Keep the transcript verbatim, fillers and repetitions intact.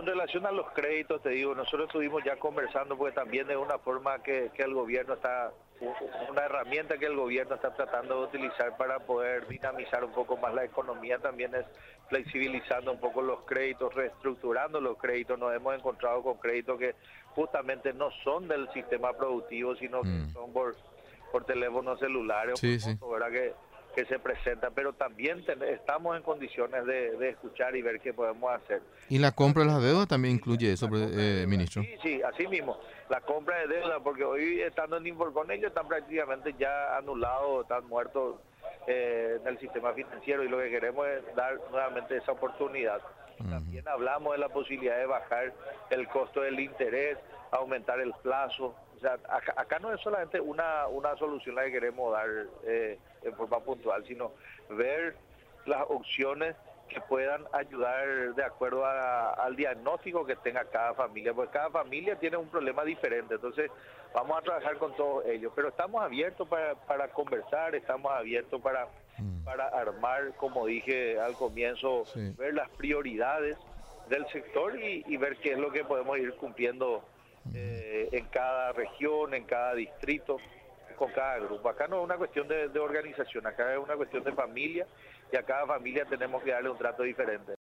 relación a los créditos, te digo, nosotros estuvimos ya conversando porque también es una forma que, que el gobierno está, una herramienta que el gobierno está tratando de utilizar para poder dinamizar un poco más la economía, también es flexibilizando un poco los créditos, reestructurando los créditos. Nos hemos encontrado con créditos que justamente no son del sistema productivo, sino que Mm. son por, por teléfonos celulares, Sí, por sí. fotos, ¿verdad? Que, que se presentan, pero también ten, estamos en condiciones de, de escuchar y ver qué podemos hacer. Y la compra de las deudas también incluye eso, La compra de eh, deuda, ministro. sí, sí, así mismo, la compra de deuda, porque hoy estando en Infolcon ellos están prácticamente ya anulados, están muertos eh, en el sistema financiero, y lo que queremos es dar nuevamente esa oportunidad. Ujú. También hablamos de la posibilidad de bajar el costo del interés, aumentar el plazo. O sea, acá, acá no es solamente una, una solución la que queremos dar eh, en forma puntual, sino ver las opciones que puedan ayudar de acuerdo a, al diagnóstico que tenga cada familia, porque cada familia tiene un problema diferente. Entonces vamos a trabajar con todos ellos, pero estamos abiertos para, para conversar, estamos abiertos para, Mm. para armar, como dije al comienzo, Sí. ver las prioridades del sector y, y ver qué es lo que podemos ir cumpliendo eh, en cada región, en cada distrito, con cada grupo. Acá no es una cuestión de, de organización, acá es una cuestión de familia, y a cada familia tenemos que darle un trato diferente.